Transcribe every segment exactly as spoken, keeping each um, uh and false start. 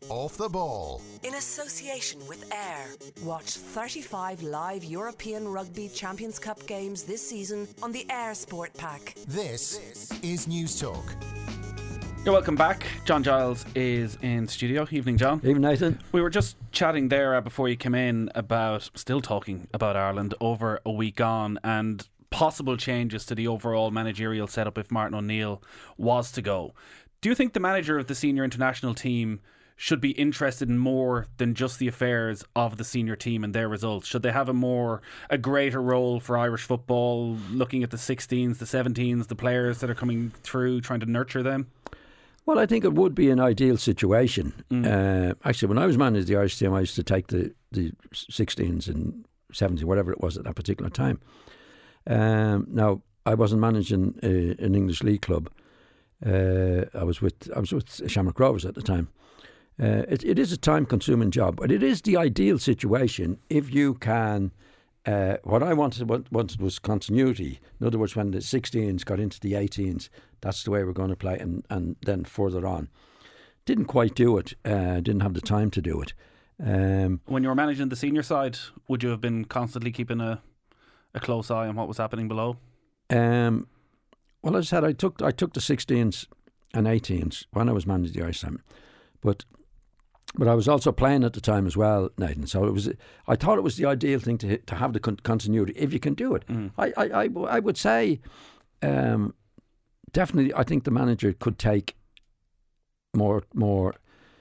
Off the Ball. In association with Air. Watch thirty-five live European Rugby Champions Cup games this season on the Air Sport Pack. This is News Talk. You're welcome back. John Giles is in studio. Evening, John. Evening, Nathan. We were just chatting there uh, before you came in about, still talking about Ireland over a week on, and possible changes to the overall managerial setup if Martin O'Neill was to go. Do you think the manager of the senior international team should be interested in more than just the affairs of the senior team and their results? Should they have a more, a greater role for Irish football, looking at the sixteens, the seventeens, the players that are coming through, trying to nurture them? Well, I think it would be an ideal situation. Mm. Uh, actually, when I was managing the Irish team, I used to take the, the sixteens and seventeens, whatever it was at that particular time. Um, now, I wasn't managing a, an English league club. Uh, I was with I was with Shamrock Rovers at the time. Uh, it, it is a time-consuming job, but it is the ideal situation if you can. Uh, what I wanted what, wanted was continuity. In other words, when the sixteens got into the eighteens, that's the way we're going to play, and, and then further on. Didn't quite do it. Uh, didn't have the time to do it. Um, when you were managing the senior side, would you have been constantly keeping a a close eye on what was happening below? Um, well, as I said, I took I took the sixteens and eighteens when I was managing the Irish team, but. But I was also playing at the time as well, Nathan. So it was. I thought it was the ideal thing to to have the con- continuity if you can do it. Mm. I, I, I, I would say, um, definitely. I think the manager could take more more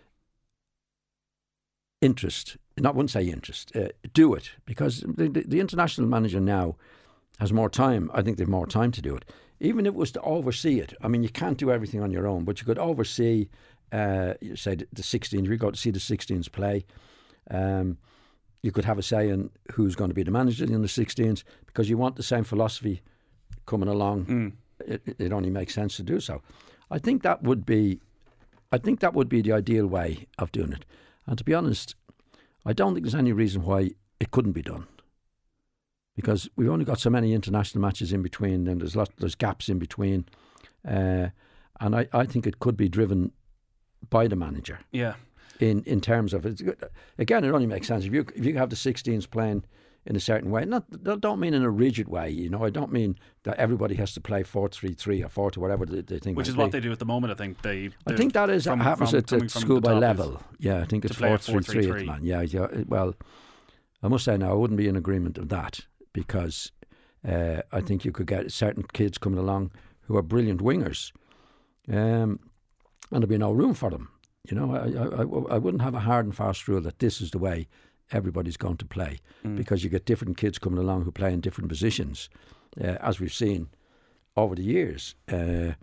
interest. Not wouldn't say interest. Uh, do it because the, the the international manager now has more time. I think they have more time to do it. Even if it was to oversee it. I mean, you can't do everything on your own, but you could oversee. Uh, you say the sixteens, we go to see the sixteens play. Um, you could have a say in who's going to be the manager in the sixteens because you want the same philosophy coming along. Mm. It, it only makes sense to do so. I think that would be, I think that would be the ideal way of doing it. And to be honest, I don't think there's any reason why it couldn't be done because we've only got so many international matches in between, and there's lots, there's gaps in between, uh, and I, I think it could be driven by the manager. Yeah. In in terms of it, again, it only makes sense if you if you have the sixteens playing in a certain way. Not don't mean in a rigid way. You know, I don't mean that everybody has to play four three three or four to whatever they, they think. Which is be. what they do at the moment. I think they. I think that is from, happens from, at, at school by level. Yeah, I think it's four three three at the moment. Yeah, yeah. Well, I must say now I wouldn't be in agreement of that because uh, I think you could get certain kids coming along who are brilliant wingers. Um. And there'd be no room for them. You know, I, I, I wouldn't have a hard and fast rule that this is the way everybody's going to play mm. because you get different kids coming along who play in different positions, uh, as we've seen over the years. Uh,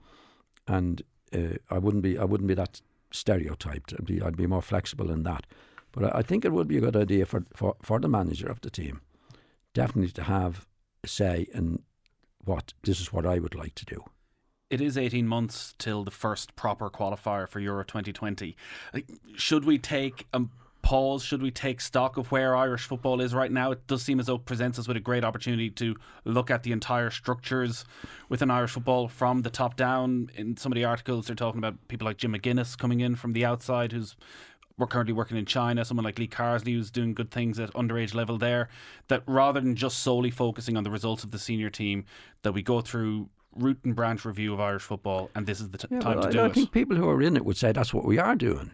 and uh, I wouldn't be I wouldn't be that stereotyped. I'd be I'd be more flexible in that. But I, I think it would be a good idea for, for, for the manager of the team definitely to have a say in what this is what I would like to do. It is eighteen months till the first proper qualifier for Euro twenty twenty. Should we take a pause? Should we take stock of where Irish football is right now? It does seem as though it presents us with a great opportunity to look at the entire structures within Irish football from the top down. In some of the articles, they're talking about people like Jim McGuinness coming in from the outside, who's we're currently working in China, someone like Lee Carsley who's doing good things at underage level there, that rather than just solely focusing on the results of the senior team, that we go through root and branch review of Irish football, and this is the t- yeah, time to I, do I it. I think people who are in it would say that's what we are doing.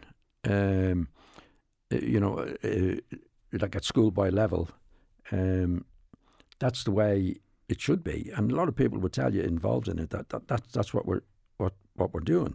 Um, you know, uh, like at schoolboy level, um, that's the way it should be. And a lot of people would tell you involved in it that, that that's that's what we're what what we're doing.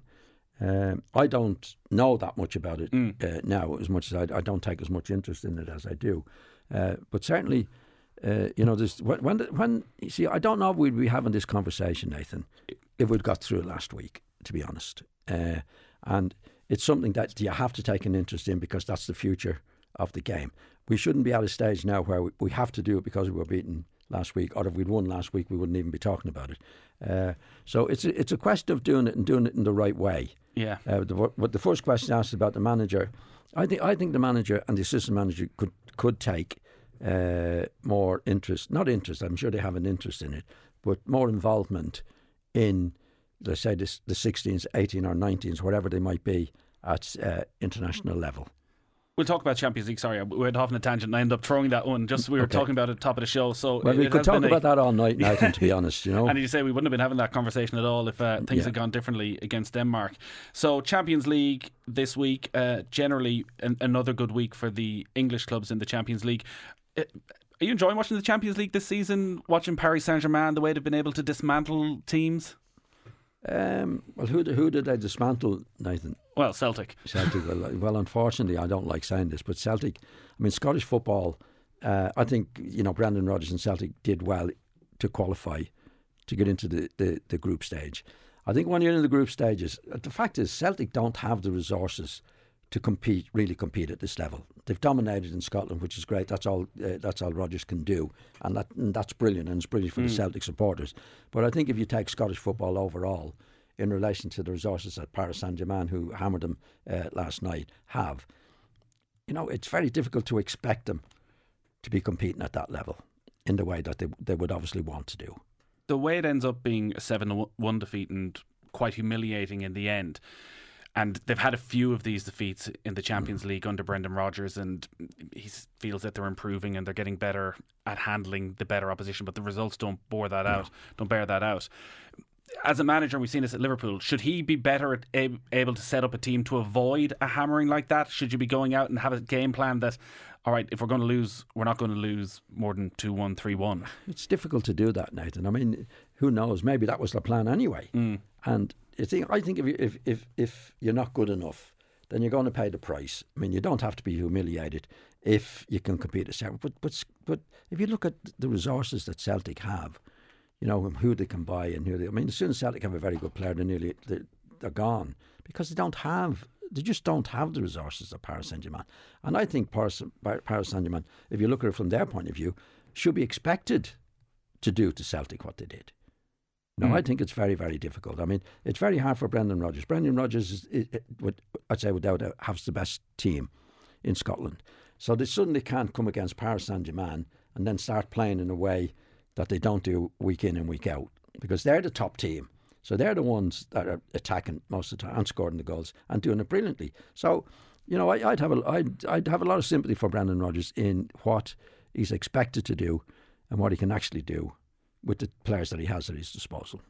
Um, I don't know that much about it mm. uh, now, as much as I, I don't take as much interest in it as I do. Uh, but certainly. Uh, you know, there's, when, when, when you see, I don't know if we'd be having this conversation, Nathan, if we'd got through it last week, to be honest. Uh, and it's something that you have to take an interest in because that's the future of the game. We shouldn't be at a stage now where we, we have to do it because we were beaten last week, or if we'd won last week, we wouldn't even be talking about it. Uh, so it's a, it's a question of doing it and doing it in the right way. Yeah. Uh, the, but the first question asked about the manager, I think I think the manager and the assistant manager could could take. Uh, more interest, not interest, I'm sure they have an interest in it, but more involvement in, let's say, this, the sixteens, eighteen or nineteens, whatever they might be, at uh, international level. We'll talk about Champions League. Sorry, we went off on a tangent and I ended up throwing that one. Just we were okay. talking about it at the top of the show. So well, we could talk about a, that all night, Nathan, to be honest. You know, and you say we wouldn't have been having that conversation at all if uh, things yeah. had gone differently against Denmark. So Champions League this week, uh, generally an, another good week for the English clubs in the Champions League. Uh, are you enjoying watching the Champions League this season? Watching Paris Saint-Germain, the way they've been able to dismantle teams? Um, well, who who did they dismantle, Nathan? Well, Celtic. Celtic. Well, well, unfortunately, I don't like saying this, but Celtic. I mean, Scottish football. Uh, I think you know Brendan Rodgers and Celtic did well to qualify to get into the, the, the group stage. I think when you're in the group stages, the fact is Celtic don't have the resources to compete, really compete at this level. They've dominated in Scotland, which is great. That's all. Uh, that's all Rodgers can do, and that and that's brilliant, and it's brilliant for mm. the Celtic supporters. But I think if you take Scottish football overall, in relation to the resources that Paris Saint-Germain, who hammered them uh, last night, have, you know, it's very difficult to expect them to be competing at that level in the way that they they would obviously want to do. The way it ends up being a seven to one defeat and quite humiliating in the end. And they've had a few of these defeats in the Champions League under Brendan Rodgers, and he feels that they're improving and they're getting better at handling the better opposition, but the results don't bore that no. out, don't bear that out. As a manager, we've seen this at Liverpool, should he be better at ab- able to set up a team to avoid a hammering like that? Should you be going out and have a game plan that, all right, if we're going to lose, we're not going to lose more than two one, three one? It's difficult to do that, Nathan. I mean, who knows? Maybe that was the plan anyway. Mm. And I think, I think if, you, if if if you're not good enough, then you're going to pay the price. I mean, you don't have to be humiliated if you can compete at Celtic. But, but, but if you look at the resources that Celtic have, you know, who they can buy and who they... I mean, as soon as Celtic have a very good player, they're nearly... They're, they're gone. Because they don't have... They just don't have the resources of Paris Saint-Germain. And I think Paris, Paris Saint-Germain, if you look at it from their point of view, should be expected to do to Celtic what they did. No, mm. I think it's very, very difficult. I mean, it's very hard for Brendan Rodgers. Brendan Rodgers, is, is, is, would, I'd say without doubt, has the best team in Scotland. So they suddenly can't come against Paris Saint-Germain and then start playing in a way that they don't do week in and week out, because they're the top team. So they're the ones that are attacking most of the time and scoring the goals and doing it brilliantly. So, you know, I, I'd have a, I'd, I'd have a lot of sympathy for Brendan Rodgers in what he's expected to do and what he can actually do with the players that he has at his disposal.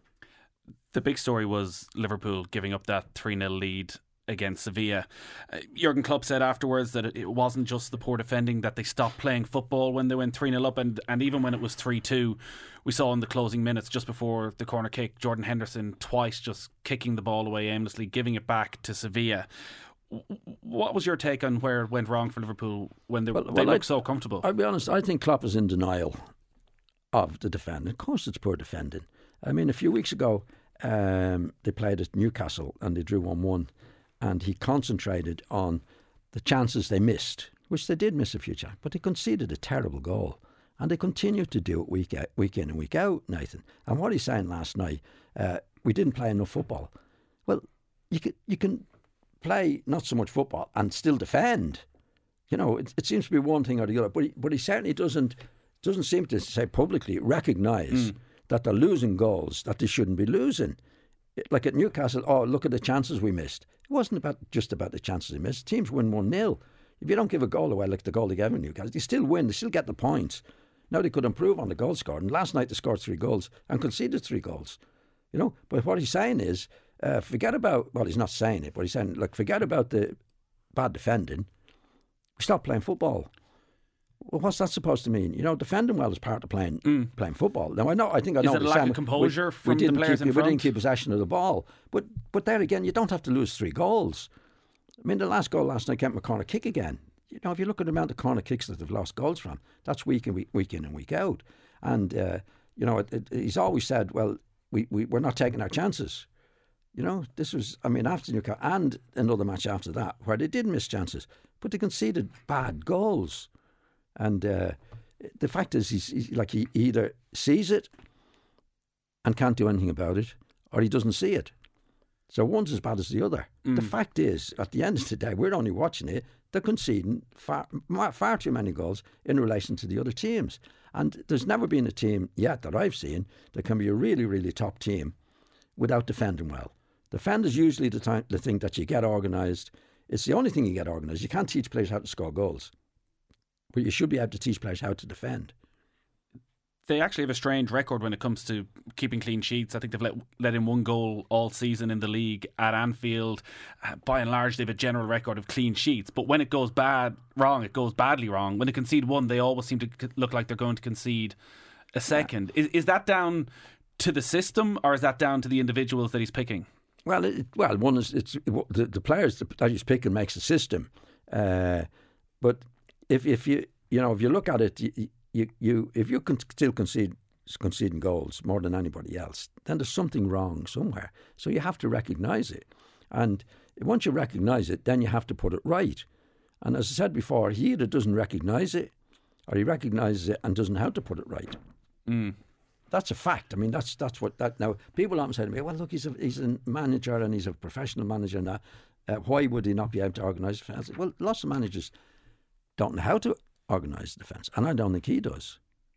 The big story was Liverpool giving up that three nil lead against Sevilla. Uh, Jurgen Klopp said afterwards that it wasn't just the poor defending, that they stopped playing football when they went three nil up, and, and even when it was three two, we saw in the closing minutes just before the corner kick, Jordan Henderson twice just kicking the ball away aimlessly, giving it back to Sevilla. What was your take on where it went wrong for Liverpool when they, well, they well, looked so comfortable? I'll be honest, I think Klopp is in denial of the defending. Of course it's poor defending. I mean, a few weeks ago um, they played at Newcastle and they drew one one, and he concentrated on the chances they missed, which they did miss a few chances, but they conceded a terrible goal, and they continue to do it week out, week in and week out, Nathan. And what he's saying last night, uh, we didn't play enough football. Well, you can you can play not so much football and still defend. You know, it, it seems to be one thing or the other, but he, but he certainly doesn't doesn't seem to say publicly recognise mm. that they're losing goals that they shouldn't be losing. Like at Newcastle, oh, look at the chances we missed. It wasn't about just about the chances they missed. Teams win one nil. If you don't give a goal away like the goal they gave in Newcastle, they still win. They still get the points. Now they could improve on the goal scored. And last night they scored three goals and conceded three goals. You know, but what he's saying is, uh, forget about, well, he's not saying it, but he's saying, look, forget about the bad defending. Stop playing football. Well, what's that supposed to mean? You know, defending well is part of playing mm. playing football. Now, I know, I think I know. Is it a lack of composure we, from we the players keep, in front? We didn't keep possession of the ball. But but there again, you don't have to lose three goals. I mean, the last goal last night came from a corner kick again. You know, if you look at the amount of corner kicks that they've lost goals from, that's week in, week, week in and week out. And, uh, you know, it, it, he's always said, well, we, we, we're not taking our chances. You know, this was, I mean, after Newcastle and another match after that, where they did miss chances, but they conceded bad goals. And uh, the fact is, he's, he's like he either sees it and can't do anything about it, or he doesn't see it. So one's as bad as the other. Mm. The fact is, at the end of the day, we're only watching it, they're conceding far, far too many goals in relation to the other teams. And there's never been a team yet that I've seen that can be a really, really top team without defending well. Defend is usually the, time, the thing that you get organised, it's the only thing you get organised. You can't teach players how to score goals, but you should be able to teach players how to defend. They actually have a strange record when it comes to keeping clean sheets. I think they've let, let in one goal all season in the league at Anfield. Uh, by and large, they have a general record of clean sheets. But when it goes bad, wrong, it goes badly wrong. When they concede one, they always seem to look like they're going to concede a second. Yeah. Is, is that down to the system, or is that down to the individuals that he's picking? Well, it, well, one is it's the, the players that he's picking makes a system. Uh, but if if you you know if you look at it. You, You, you, if you can still concede conceding goals more than anybody else, then there's something wrong somewhere. So you have to recognise it, and once you recognise it, then you have to put it right. And as I said before, he either doesn't recognise it, or he recognises it and doesn't know how to put it right. Mm. That's a fact. I mean, that's that's what that. Now, people often say to me, "Well, look, he's a he's a manager and he's a professional manager, and that. Uh, why would he not be able to organise defence?" Well, lots of managers don't know how to organise the defence, and I don't think he does.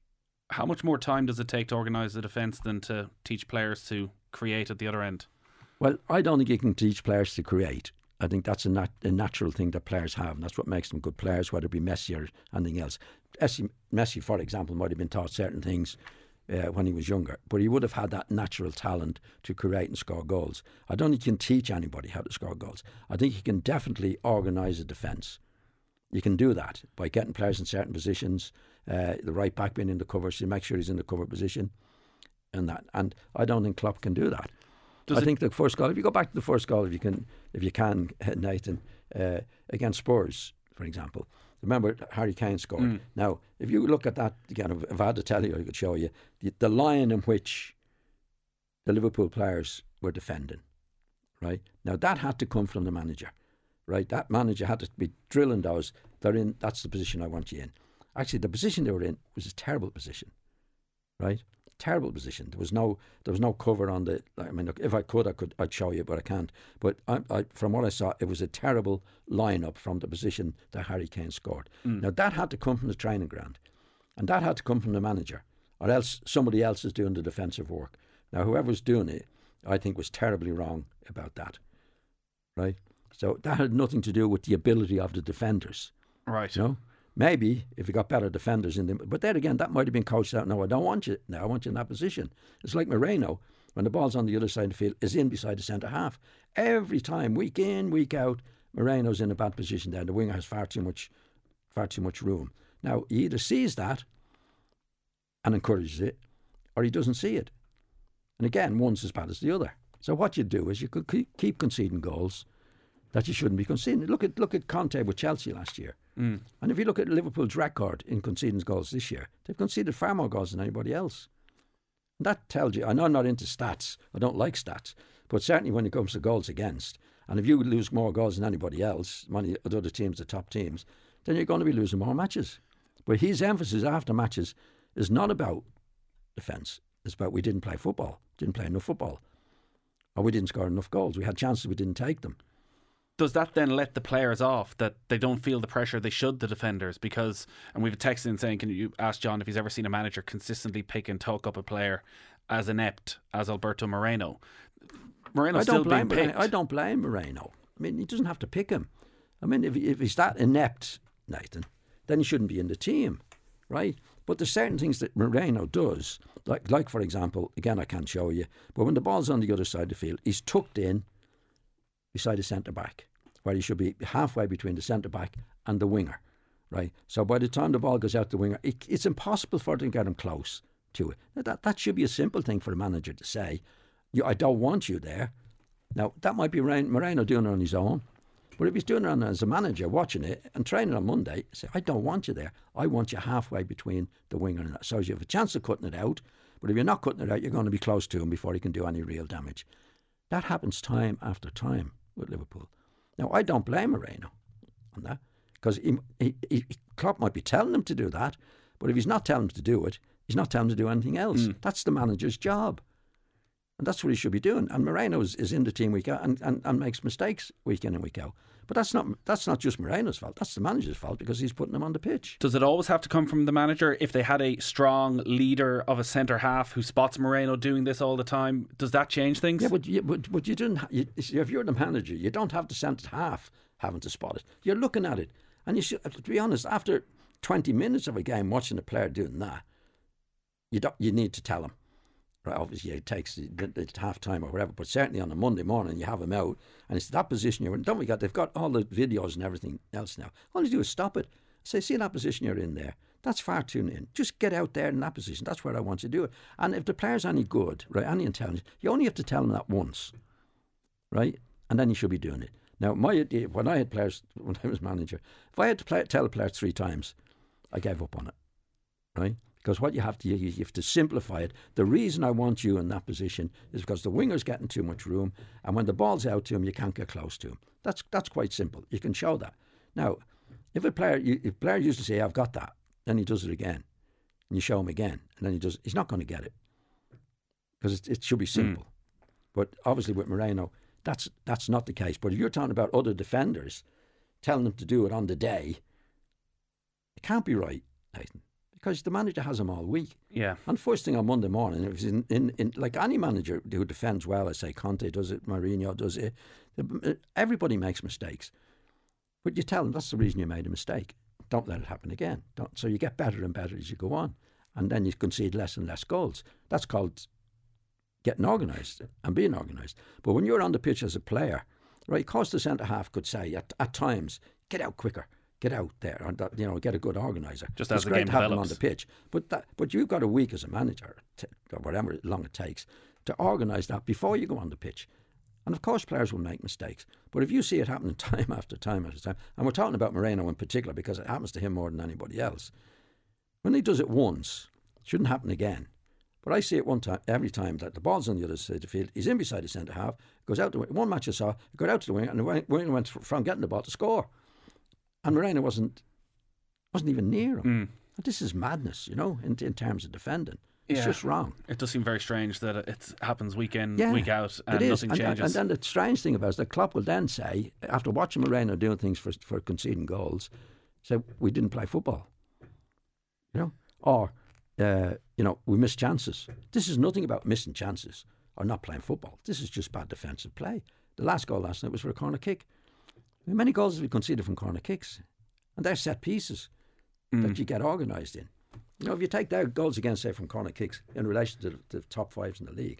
How much more time does it take to organise the defence than to teach players to create at the other end? Well, I don't think you can teach players to create. I think that's a, nat- a natural thing that players have, and that's what makes them good players, whether it be Messi or anything else. Messi, for example, might have been taught certain things uh, when he was younger, but he would have had that natural talent to create and score goals. I don't think you can teach anybody how to score goals. I think you can definitely organise a defence. You can do that by getting players in certain positions, uh, the right back being in the cover, so you make sure he's in the cover position, and that. And I don't think Klopp can do that. Does I it think the first goal, if you go back to the first goal, if you can, if you can, Nathan, uh, against Spurs, for example. Remember, Harry Kane scored. Mm. Now, if you look at that again, if I had to tell you, I could show you the, the line in which the Liverpool players were defending. Right now, that had to come from the manager. Right, that manager had to be drilling those. They're in. That's the position I want you in. Actually, the position they were in was a terrible position. Right, terrible position. There was no, there was no cover on the. I mean, look, if I could, I could, I'd show you, but I can't. But I, I, from what I saw, it was a terrible lineup from the position that Harry Kane scored. Mm. Now that had to come from the training ground, and that had to come from the manager, or else somebody else is doing the defensive work. Now, whoever's doing it, I think, was terribly wrong about that. Right. So that had nothing to do with the ability of the defenders. Right. You know? Maybe if you got better defenders in them. But then again, that might have been coached out. No, I don't want you. No, I want you in that position. It's like Moreno, when the ball's on the other side of the field, is in beside the centre half. Every time, week in, week out, Moreno's in a bad position there. The winger has far too much, far too much room. Now, he either sees that and encourages it, or he doesn't see it. And again, one's as bad as the other. So what you do is you could keep conceding goals that you shouldn't be conceding. Look at look at Conte with Chelsea last year. Mm. And if you look at Liverpool's record in conceding goals this year, they've conceded far more goals than anybody else. And that tells you, I know I'm not into stats, I don't like stats, but certainly when it comes to goals against, and if you lose more goals than anybody else, many of the other teams, the top teams, then you're going to be losing more matches. But his emphasis after matches is not about defence. It's about we didn't play football, didn't play enough football, or we didn't score enough goals. We had chances, we didn't take them. Does that then let the players off, that they don't feel the pressure they should, the defenders? Because, and we've a text in saying, can you ask John if he's ever seen a manager consistently pick and talk up a player as inept as Alberto Moreno? Moreno's still being picked. Moreno. I don't blame Moreno. I mean, he doesn't have to pick him. I mean, if, if he's that inept, Nathan, then he shouldn't be in the team, right? But there's certain things that Moreno does, like, like for example, again, I can't show you, but when the ball's on the other side of the field, he's tucked in beside the centre-back, where he should be halfway between the centre-back and the winger, right? So by the time the ball goes out the winger, it, it's impossible for them to get him close to it. Now that, that should be a simple thing for a manager to say, I don't want you there. Now, that might be Moreno doing it on his own, but if he's doing it as a manager, watching it and training on Monday, say, I don't want you there. I want you halfway between the winger and that. So you have a chance of cutting it out, but if you're not cutting it out, you're going to be close to him before he can do any real damage. That happens time after time with Liverpool. Now, I don't blame Moreno on that, because he, he, he, Klopp might be telling him to do that, but if he's not telling him to do it, he's not telling him to do anything else. Mm. That's the manager's job. And that's what he should be doing. And Moreno is, is in the team week out and, and, and makes mistakes week in and week out. But that's not that's not just Moreno's fault. That's the manager's fault, because he's putting them on the pitch. Does it always have to come from the manager? If they had a strong leader of a centre half who spots Moreno doing this all the time, does that change things? Yeah, but you, but, but you didn't. You, if you're the manager, you don't have the centre half having to spot it. You're looking at it. And you should, to be honest, after twenty minutes of a game watching a player doing that, you don't, you need to tell him. Right, obviously it takes it's half time or whatever, but certainly on a Monday morning you have him out and it's that position you're in. Don't forget, they've got all the videos and everything else now. All you do is stop it. Say, see that position you're in there. That's far too in. Just get out there in that position. That's where I want you to do it. And if the player's any good, right, any intelligent, you only have to tell him that once, right? And then he should be doing it. Now, my idea, when I had players, when I was manager, if I had to play, tell a player three times, I gave up on it, right? Because what you have to, you have to simplify it. The reason I want you in that position is because the winger's getting too much room, and when the ball's out to him, you can't get close to him. That's that's quite simple. You can show that. Now, if a player, you, if a player used to say, "I've got that," then he does it again, and you show him again, and then he does. He's not going to get it because it, it should be simple. Mm. But obviously, with Moreno, that's that's not the case. But if you're talking about other defenders, telling them to do it on the day, it can't be right, Nathan. Because the manager has them all week. Yeah. And first thing on Monday morning, it was in, in, in like any manager who defends well, I say Conte does it, Mourinho does it. Everybody makes mistakes. But you tell them that's the reason you made a mistake. Don't let it happen again. Don't. So you get better and better as you go on. And then you concede less and less goals. That's called getting organised and being organised. But when you're on the pitch as a player, right, of course the centre-half could say at, at times, get out quicker. Get out there and you know get a good organiser. Just it's as the great game to have develops. them on the pitch, but that but you've got a week as a manager, to, or whatever long it takes, to organise that before you go on the pitch. And of course, players will make mistakes. But if you see it happening time after time after time, and we're talking about Moreno in particular because it happens to him more than anybody else, when he does it once, it shouldn't happen again. But I see it one time every time that the ball's on the other side of the field. He's in beside the centre half, goes out the wing. One match I saw, he got out to the wing, and the wing went from getting the ball to score. And Moreno wasn't wasn't even near him. Mm. This is madness, you know, in, in terms of defending. It's yeah. just wrong. It does seem very strange that it happens week in, yeah, week out, and nothing and, changes. And then the strange thing about it is that Klopp will then say, after watching Moreno doing things for for conceding goals, say, we didn't play football. You know? Or, uh, you know, we missed chances. This is nothing about missing chances or not playing football. This is just bad defensive play. The last goal last night was for a corner kick. Many goals have been conceded from corner kicks, and they're set pieces mm. that you get organised in. You know, if you take their goals against, say, from corner kicks in relation to the, the top fives in the league,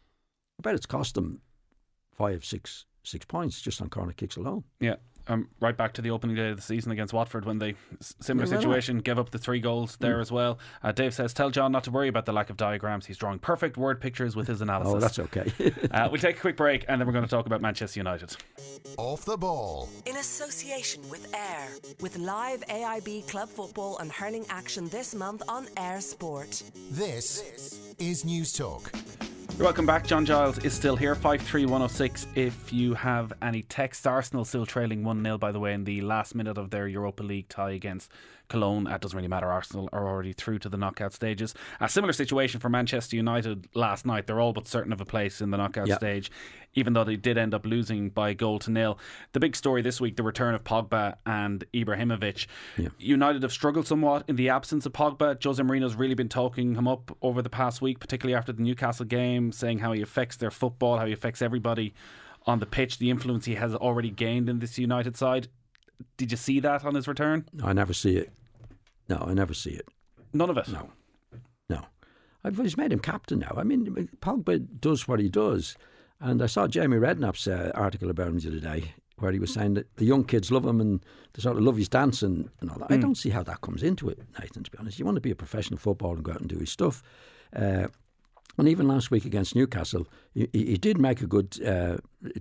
I bet it's cost them five, six, six points just on corner kicks alone. Yeah. Um, right back to the opening day of the season against Watford when they, similar yeah, situation, gave up the three goals there mm. as well. Uh, Dave says, tell John not to worry about the lack of diagrams. He's drawing perfect word pictures with his analysis. Oh, that's okay. uh, we'll take a quick break and then we're going to talk about Manchester United. Off the ball. In association with Air, with live A I B club football and hurling action this month on Air Sport. This is News Talk. Welcome back. John Giles is still here. five three one oh six if you have any text. Arsenal still trailing one nil, by the way, in the last minute of their Europa League tie against Cologne. It doesn't really matter. Arsenal are already through to the knockout stages. A similar situation for Manchester United last night. They're all but certain of a place in the knockout yep. stage, even though they did end up losing by a goal to nil. The big story this week, the return of Pogba and Ibrahimovic. Yeah. United have struggled somewhat in the absence of Pogba. Jose Mourinho's really been talking him up over the past week, particularly after the Newcastle game, saying how he affects their football, how he affects everybody on the pitch, the influence he has already gained in this United side. Did you see that on his return? No, I never see it. No, I never see it. None of it? No. No. I've just made him captain now. I mean, Pogba does what he does. And I saw Jamie Redknapp's uh, article about him the other day where he was saying that the young kids love him and they sort of love his dancing and all that. Mm. I don't see how that comes into it, Nathan, to be honest. You want to be a professional footballer and go out and do his stuff. Uh, and even last week against Newcastle, he, he did make a good uh,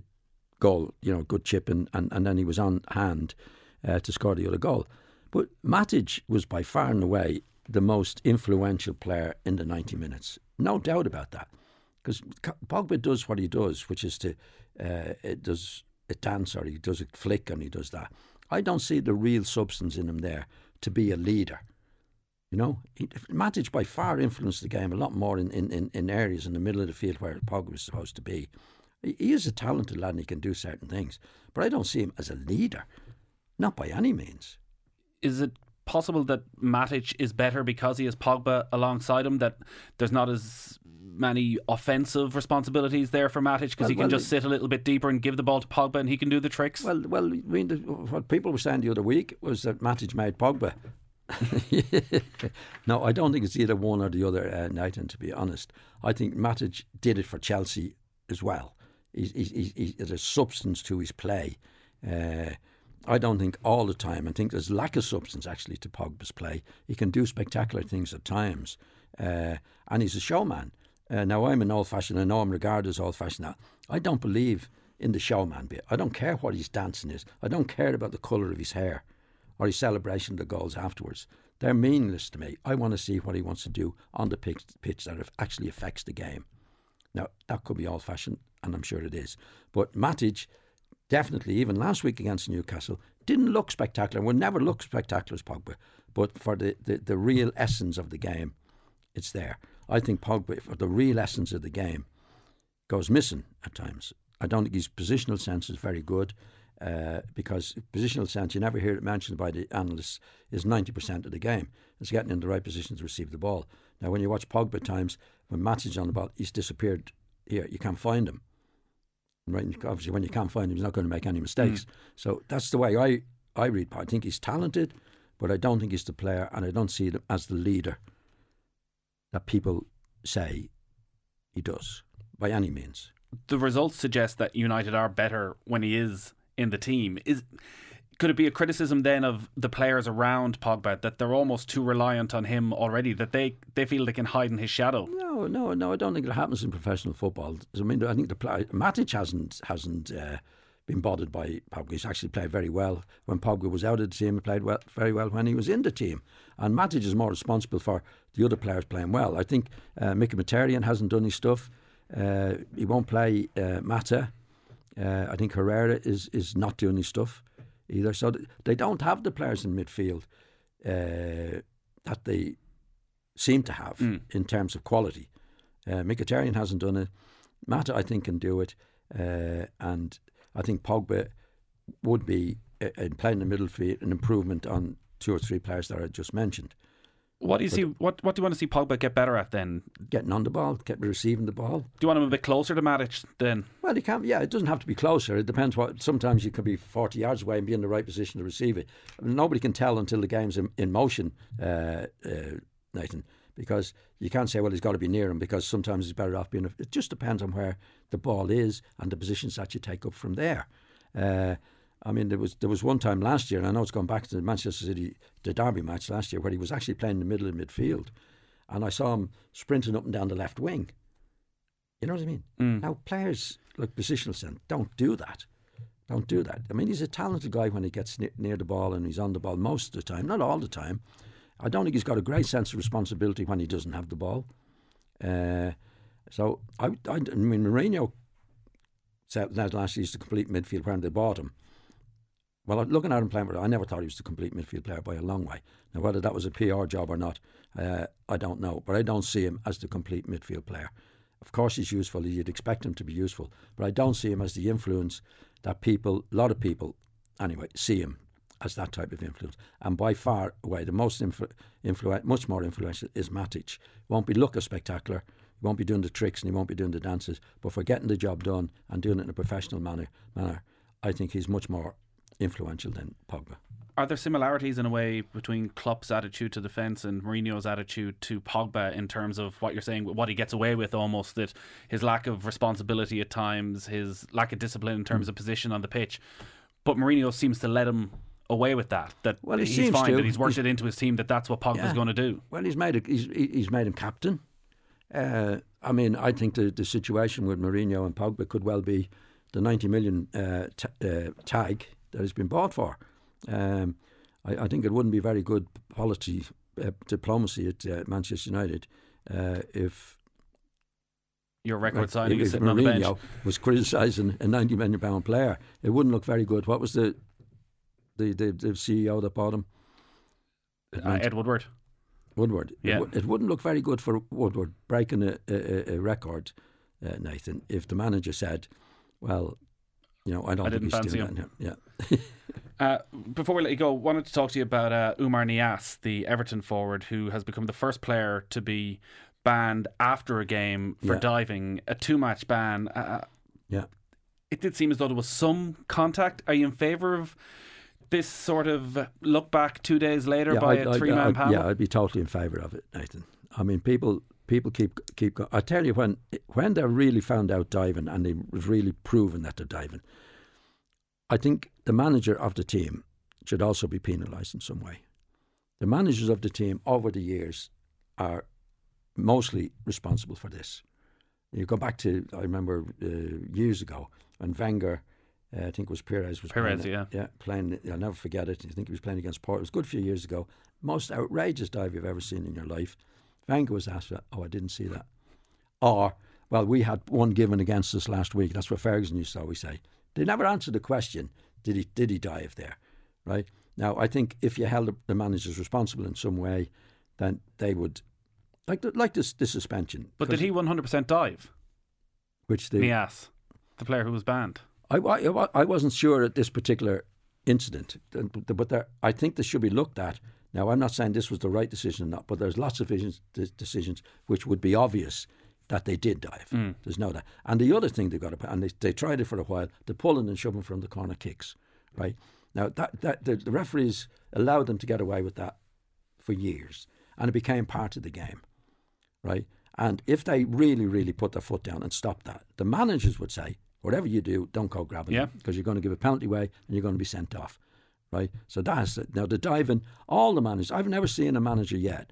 goal, you know, good chip, and, and, and then he was on hand uh, to score the other goal. But Matic was by far and away the most influential player in the ninety minutes. No doubt about that. Because Pogba does what he does, which is to uh, it does a dance or he does a flick and he does that. I don't see the real substance in him there to be a leader. You know, he, Matic by far influenced the game a lot more in, in, in areas in the middle of the field where Pogba was supposed to be. He, he is a talented lad and he can do certain things, but I don't see him as a leader, not by any means. Is it possible that Matic is better because he has Pogba alongside him, that there's not as many offensive responsibilities there for Matic because well, he can well, just sit a little bit deeper and give the ball to Pogba and he can do the tricks? Well, well, I mean, the, what people were saying the other week was that Matic made Pogba. No, I don't think it's either one or the other, uh, Nathan, to be honest. I think Matic did it for Chelsea as well. He's, he's, he's, there's a substance to his play. Uh, I don't think all the time. I think there's lack of substance actually to Pogba's play. He can do spectacular things at times, uh, and he's a showman. Uh, now I'm an old-fashioned. I know I'm regarded as old-fashioned now. I don't believe in the showman bit. I don't care what his dancing is. I don't care about the colour of his hair or his celebration of the goals afterwards. They're meaningless to me. I want to see what he wants to do on the pitch, pitch that actually affects the game. Now that could be old-fashioned, and I'm sure it is. But Matic, definitely, even last week against Newcastle, didn't look spectacular. Will never look spectacular as Pogba. But for the, the, the real essence of the game, it's there. I think Pogba, for the real essence of the game, goes missing at times. I don't think his positional sense is very good uh, because positional sense, you never hear it mentioned by the analysts, is ninety percent of the game. It's getting in the right position to receive the ball. Now, when you watch Pogba at times, when Matic on the ball, he's disappeared here. You can't find him. Right, obviously, when you can't find him, he's not going to make any mistakes. Mm. So that's the way I, I read Pogba. I think he's talented, but I don't think he's the player, and I don't see him as the leader that people say he does, by any means. The results suggest that United are better when he is in the team. Is Could it be a criticism then of the players around Pogba, that they're almost too reliant on him already, that they, they feel they can hide in his shadow? No, no, no. I don't think it happens in professional football. I mean, I think the play, Matic hasn't hasn't uh, been bothered by Pogba. He's actually played very well when Pogba was out of the team. He played well, very well when he was in the team. And Matic is more responsible for the other players playing well. I think uh, Mickey Mkhitaryan hasn't done his stuff. Uh, he won't play uh, Mata. Uh, I think Herrera is is not doing his stuff either. So th- they don't have the players in midfield uh, that they seem to have mm. in terms of quality. Uh, Mkhitaryan hasn't done it. Mata, I think, can do it. Uh, and I think Pogba would be, uh, in playing the middle field, an improvement on two or three players that I just mentioned. What do you but see? What What do you want to see Pogba get better at then? Getting on the ball, get receiving the ball. Do you want him a bit closer to Matic then? Well, he can. Yeah, it doesn't have to be closer. It depends what. Sometimes you could be forty yards away and be in the right position to receive it. I mean, nobody can tell until the game's in, in motion, uh, uh, Nathan, because you can't say, well, he's got to be near him, because sometimes he's better off being. It just depends on where the ball is and the positions that you take up from there. Uh, I mean, there was there was one time last year, and I know it's gone back to the Manchester City, the Derby match last year, where he was actually playing in the middle of midfield, and I saw him sprinting up and down the left wing. You know what I mean? Mm. Now, players like positional sense don't do that. Don't do that. I mean, he's a talented guy when he gets near, near the ball and he's on the ball most of the time, not all the time. I don't think he's got a great sense of responsibility when he doesn't have the ball. Uh, so, I, I, I mean, Mourinho said that last year he's the complete midfield when they bought him. Well, looking at him playing, I never thought he was the complete midfield player by a long way. Now, whether that was a P R job or not, uh, I don't know. But I don't see him as the complete midfield player. Of course, he's useful. You'd expect him to be useful. But I don't see him as the influence that people, a lot of people, anyway, see him as that type of influence. And by far away, the most influ- influ- much more influential is Matic. Won't be looking spectacular. He won't be doing the tricks and he won't be doing the dances. But for getting the job done and doing it in a professional manner, manner I think he's much more influential than Pogba. Are there similarities in a way between Klopp's attitude to defence and Mourinho's attitude to Pogba in terms of what you're saying, what he gets away with almost, that his lack of responsibility at times, his lack of discipline in terms mm. of position on the pitch, but Mourinho seems to let him away with that, that well, he he's fine, to. that he's worked he's, it into his team, that that's what Pogba's yeah. going to do. Well, he's made, a, he's, he's made him captain. Uh, I mean, I think the, the situation with Mourinho and Pogba could well be the ninety million uh, t- uh, tag that has been bought for. Um, I, I think it wouldn't be very good policy, uh, diplomacy at uh, Manchester United uh, if your record if, signing if is sitting on the bench was criticising a ninety million pound player. It wouldn't look very good. What was the the, the, the C E O that bought him? Uh, Ed Woodward. Woodward. Yeah. It, it wouldn't look very good for Woodward breaking a, a, a record, uh, Nathan, if the manager said, well, you know, I don't I think didn't he's fancy doing him. that. Yeah. Uh, before we let you go, wanted to talk to you about uh, Oumar Niasse, the Everton forward, who has become the first player to be banned after a game for yeah. diving, a two-match ban. Uh, yeah. It did seem as though there was some contact. Are you in favour of this sort of look back two days later yeah, by I'd, a three-man I'd, panel? Yeah, I'd be totally in favour of it, Nathan. I mean, people people keep keep going. I tell you, when when they're really found out diving and it was really proven that they're diving, I think the manager of the team should also be penalised in some way. The managers of the team over the years are mostly responsible for this. You go back to, I remember uh, years ago when Wenger, uh, I think it was Perez, was Perez, playing, yeah. yeah, playing. I'll never forget it. I think he was playing against Port. It was a good few years ago. Most outrageous dive you've ever seen in your life. Wenger was asked, "Oh, I didn't see that." Or, well, we had one given against us last week. That's what Ferguson used to always say. They never answered the question. Did he did he dive there? Right now, I think if you held the managers responsible in some way, then they would. Like the, like this, this suspension. But did he one hundred percent dive? Which the Niasse, the player who was banned. I, I, I wasn't sure at this particular incident, but there, I think this should be looked at. Now, I'm not saying this was the right decision or not, but there's lots of decisions, decisions which would be obvious that they did dive. Mm. There's no doubt. And the other thing they've got to, and they, they tried it for a while, the pulling and shoving from the corner kicks, right? Now, that, that the, the referees allowed them to get away with that for years, and it became part of the game. Right, and if they really, really put their foot down and stop that, the managers would say, whatever you do, don't go grabbing yeah. them, because you're going to give a penalty away and you're going to be sent off. Right, so that's it. Now the diving, all the managers, I've never seen a manager yet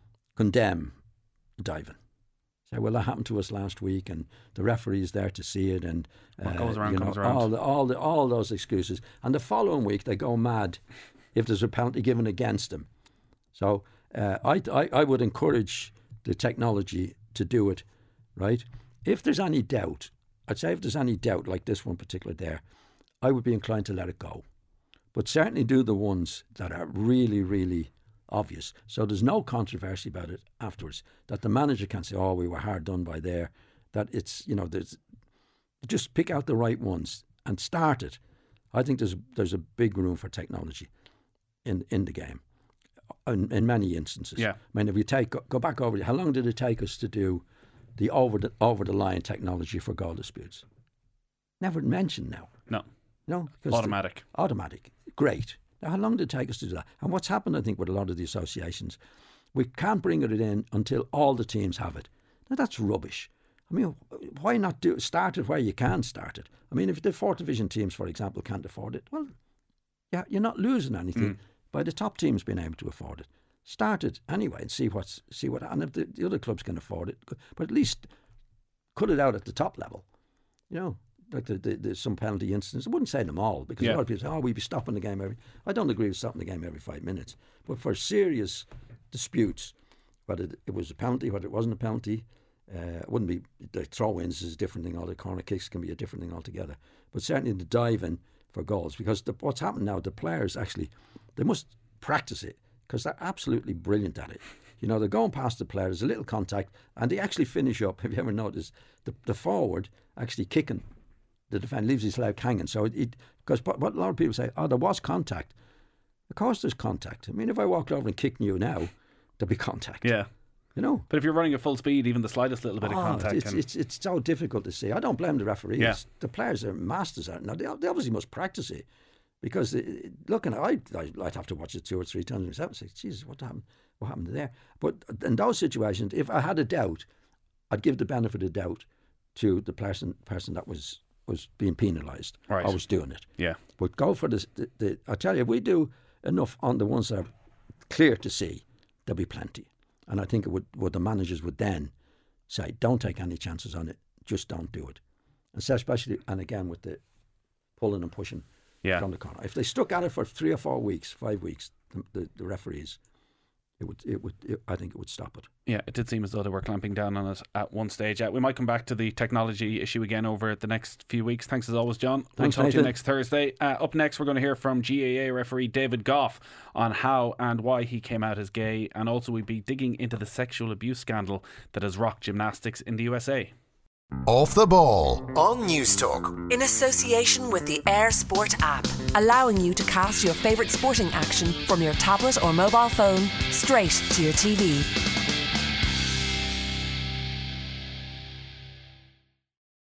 condemn diving. Say, well, that happened to us last week, and the referee is there to see it, and uh, what goes around you know, comes around. all the, all the, all those excuses, and the following week they go mad if there's a penalty given against them. So uh, I, I, I would encourage the technology to do it, right? If there's any doubt, I'd say if there's any doubt, like this one particular there, I would be inclined to let it go. But certainly do the ones that are really, really obvious. So there's no controversy about it afterwards. That the manager can say, oh, we were hard done by there. That it's, you know, there's just pick out the right ones and start it. I think there's there's a big room for technology in, in the game. In, in many instances. Yeah. I mean, if you take go back over, how long did it take us to do the over the over the line technology for goal disputes? Never mentioned now. No. No. Automatic. The, automatic. Great. Now, how long did it take us to do that? And what's happened, I think, with a lot of the associations, we can't bring it in until all the teams have it. Now, that's rubbish. I mean, why not do start it where you can start it? I mean, if the fourth division teams, for example, can't afford it, well, yeah, you're not losing anything. Mm. By the top teams being able to afford it, start it anyway and see what's see what. And if the, the other clubs can afford it, but at least cut it out at the top level. You know, like the, the, the some penalty incidents. I wouldn't say them all because yeah. a lot of people say, "Oh, we'd be stopping the game every." I don't agree with stopping the game every five minutes, but for serious disputes, whether it was a penalty, whether it wasn't a penalty, uh, it wouldn't be. The throw-ins is a different thing. All the corner kicks can be a different thing altogether. But certainly the diving for goals, because the, what's happened now, the players actually. They must practice it because they're absolutely brilliant at it. You know, they're going past the player, there's a little contact, and they actually finish up. Have you ever noticed the, the forward actually kicking the defender, leaves his leg hanging? So it, because what, what a lot of people say, oh, there was contact. Of course there's contact. I mean, if I walked over and kicked you now, there'd be contact. Yeah. You know? But if you're running at full speed, even the slightest little bit oh, of contact. It's, can... it's, it's so difficult to see. I don't blame the referees. Yeah. The players are masters at it. Now, they, they obviously must practice it. Because uh, looking at it, I, I'd have to watch it two or three times myself and say, Jesus, what happened? What happened there? But in those situations, if I had a doubt, I'd give the benefit of doubt to the person person that was, was being penalised. Right. I was doing it. Yeah. But go for this. The, the, I tell you, if we do enough on the ones that are clear to see, there'll be plenty. And I think it would, what the managers would then say, don't take any chances on it. Just don't do it. And so especially, and again, with the pulling and pushing. Yeah. From the corner. If they stuck at it for three or four weeks, five weeks, the, the, the referees, it would, it would, it, I think it would stop it. Yeah, it did seem as though they were clamping down on it at one stage. Yeah, we might come back to the technology issue again over the next few weeks. Thanks as always, John. We'll Thanks, talk Nathan. to you next Thursday. Uh, up next, we're going to hear from G A A referee David Goff on how and why he came out as gay, and also we'll be digging into the sexual abuse scandal that has rocked gymnastics in the U S A. Off the Ball on News Talk. In association with the Air Sport app, allowing you to cast your favourite sporting action from your tablet or mobile phone straight to your T V.